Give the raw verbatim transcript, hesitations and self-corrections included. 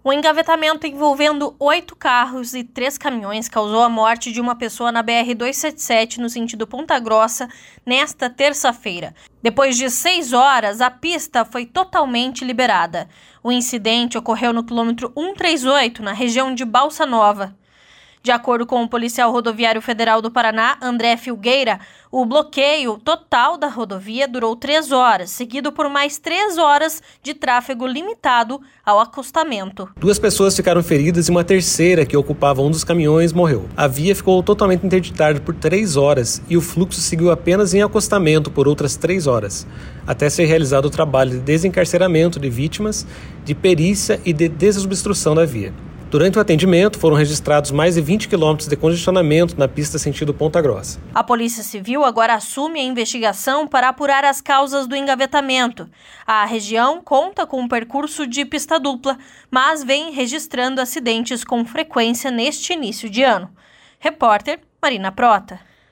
O engavetamento envolvendo oito carros e três caminhões causou a morte de uma pessoa na B R duzentos e setenta e sete, no sentido Ponta Grossa, nesta terça-feira. Depois de seis horas, a pista foi totalmente liberada. O incidente ocorreu no quilômetro cento e trinta e oito, na região de Balsa Nova. De acordo com o policial rodoviário federal do Paraná, André Filgueira, o bloqueio total da rodovia durou três horas, seguido por mais três horas de tráfego limitado ao acostamento. Duas pessoas ficaram feridas e uma terceira, que ocupava um dos caminhões, morreu. A via ficou totalmente interditada por três horas e o fluxo seguiu apenas em acostamento por outras três horas, até ser realizado o trabalho de desencarceramento de vítimas, de perícia e de desobstrução da via. Durante o atendimento, foram registrados mais de vinte quilômetros de congestionamento na pista sentido Ponta Grossa. A Polícia Civil agora assume a investigação para apurar as causas do engavetamento. A região conta com um percurso de pista dupla, mas vem registrando acidentes com frequência neste início de ano. Repórter Marina Prota.